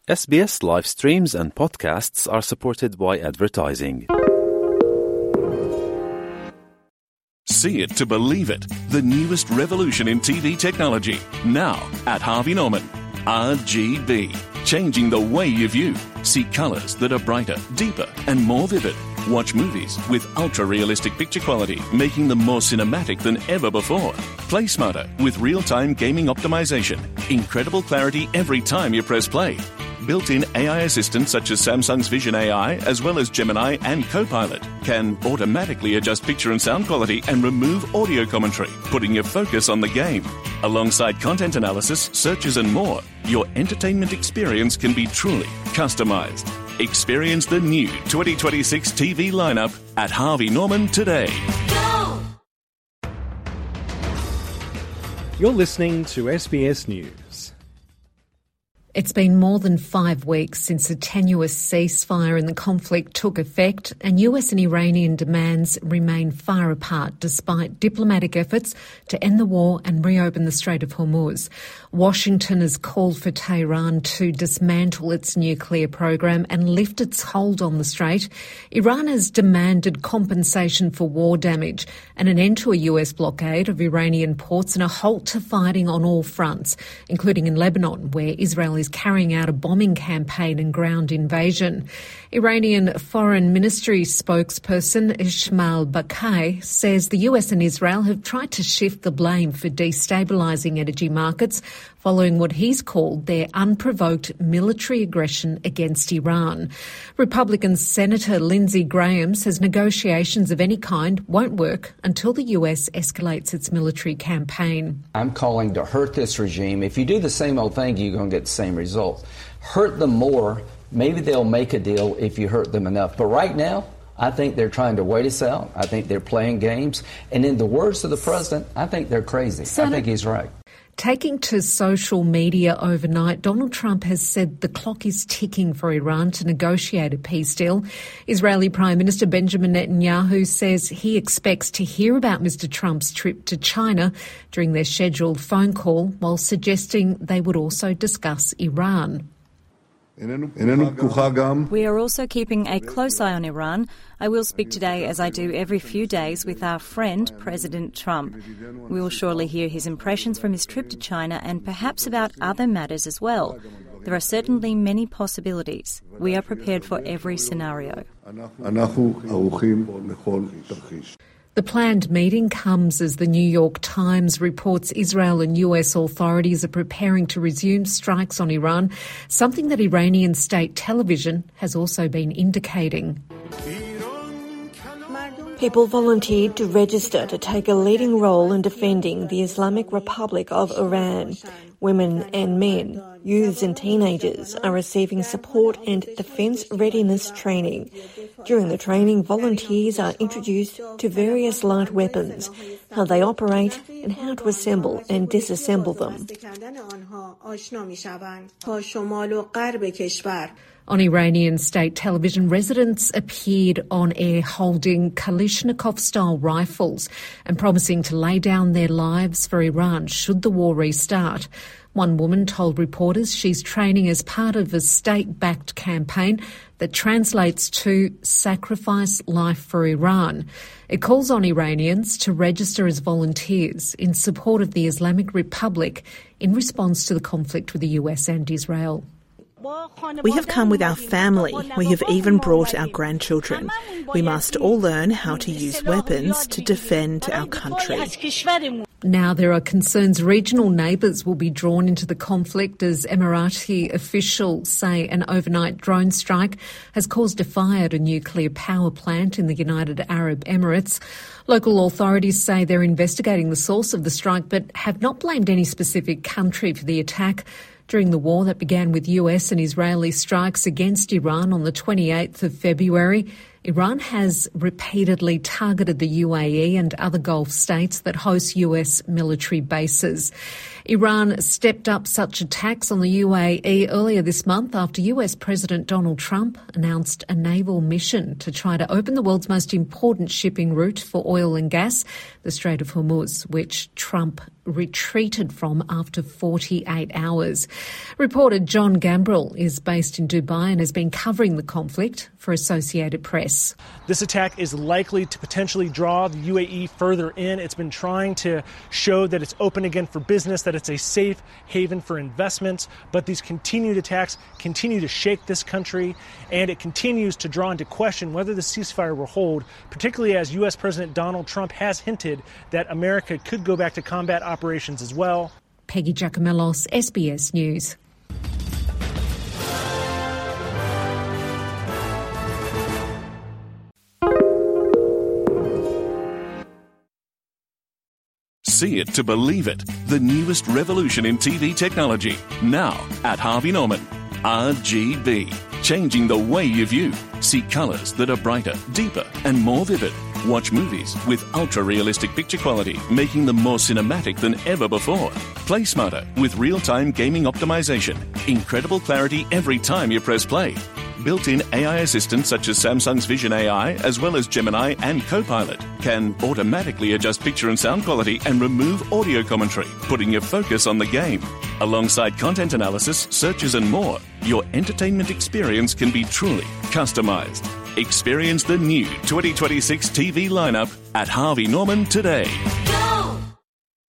SBS live streams and podcasts are supported by advertising. See it to believe it. The newest revolution in TV technology. Now at Harvey Norman. RGB. Changing the way you view. See colours that are brighter, deeper and more vivid. Watch movies with ultra-realistic picture quality, making them more cinematic than ever before. Play smarter with real-time gaming optimization. Incredible clarity every time you press play. Built-in AI assistants such as Samsung's Vision AI, as well as Gemini and Copilot, can automatically adjust picture and sound quality and remove audio commentary, putting your focus on the game. Alongside content analysis, searches and more, your entertainment experience can be truly customized. Experience the new 2026 TV lineup at Harvey Norman today. Go! You're listening to SBS News. It's been more than 5 weeks since a tenuous ceasefire in the conflict took effect, and US and Iranian demands remain far apart despite diplomatic efforts to end the war and reopen the Strait of Hormuz. Washington has called for Tehran to dismantle its nuclear program and lift its hold on the strait. Iran has demanded compensation for war damage and an end to a US blockade of Iranian ports and a halt to fighting on all fronts, including in Lebanon, where Israel is carrying out a bombing campaign and ground invasion. Iranian Foreign Ministry spokesperson Ismail Baqai says the US and Israel have tried to shift the blame for destabilising energy markets following what he's called their unprovoked military aggression against Iran. Republican Senator Lindsey Graham says negotiations of any kind won't work until the US escalates its military campaign. I'm calling to hurt this regime. If you do the same old thing, you're going to get the same result. Hurt them more. Maybe they'll make a deal if you hurt them enough. But right now, I think they're trying to wait us out. I think they're playing games. And in the words of the president, I think they're crazy. I think he's right. Taking to social media overnight, Donald Trump has said the clock is ticking for Iran to negotiate a peace deal. Israeli Prime Minister Benjamin Netanyahu says he expects to hear about Mr. Trump's trip to China during their scheduled phone call, while suggesting they would also discuss Iran. We are also keeping a close eye on Iran. I will speak today, as I do every few days, with our friend, President Trump. We will surely hear his impressions from his trip to China and perhaps about other matters as well. There are certainly many possibilities. We are prepared for every scenario. The planned meeting comes as the New York Times reports Israel and US authorities are preparing to resume strikes on Iran, something that Iranian state television has also been indicating. People volunteered to register to take a leading role in defending the Islamic Republic of Iran. Women and men, youths and teenagers are receiving support and defence readiness training. During the training, volunteers are introduced to various light weapons, how they operate and how to assemble and disassemble them. On Iranian state television, residents appeared on air holding Kalashnikov-style rifles and promising to lay down their lives for Iran should the war restart. One woman told reporters she's training as part of a state-backed campaign that translates to Sacrifice Life for Iran. It calls on Iranians to register as volunteers in support of the Islamic Republic in response to the conflict with the US and Israel. We have come with our family. We have even brought our grandchildren. We must all learn how to use weapons to defend our country. Now there are concerns regional neighbours will be drawn into the conflict as Emirati officials say an overnight drone strike has caused a fire at a nuclear power plant in the United Arab Emirates. Local authorities say they're investigating the source of the strike but have not blamed any specific country for the attack. During the war that began with US and Israeli strikes against Iran on the 28th of February, Iran has repeatedly targeted the UAE and other Gulf states that host US military bases. Iran stepped up such attacks on the UAE earlier this month after US President Donald Trump announced a naval mission to try to open the world's most important shipping route for oil and gas, the Strait of Hormuz, which Trump retreated from after 48 hours. Reporter John Gambrell is based in Dubai and has been covering the conflict for Associated Press. This attack is likely to potentially draw the UAE further in. It's been trying to show that it's open again for business, that it's a safe haven for investments, but these continued attacks continue to shake this country, and it continues to draw into question whether the ceasefire will hold, particularly as U.S. President Donald Trump has hinted that America could go back to combat operations as well. Peggy Giacomellos, SBS News. See it to believe it. The newest revolution in TV technology. Now at Harvey Norman. RGB. Changing the way you view. See colours that are brighter, deeper and more vivid. Watch movies with ultra-realistic picture quality, making them more cinematic than ever before. Play smarter with real-time gaming optimization. Incredible clarity every time you press play. Built-in AI assistants such as Samsung's Vision AI, as well as Gemini and Copilot, can automatically adjust picture and sound quality and remove audio commentary, putting your focus on the game. Alongside content analysis, searches and more, your entertainment experience can be truly customized. Experience the new 2026 TV lineup at Harvey Norman today.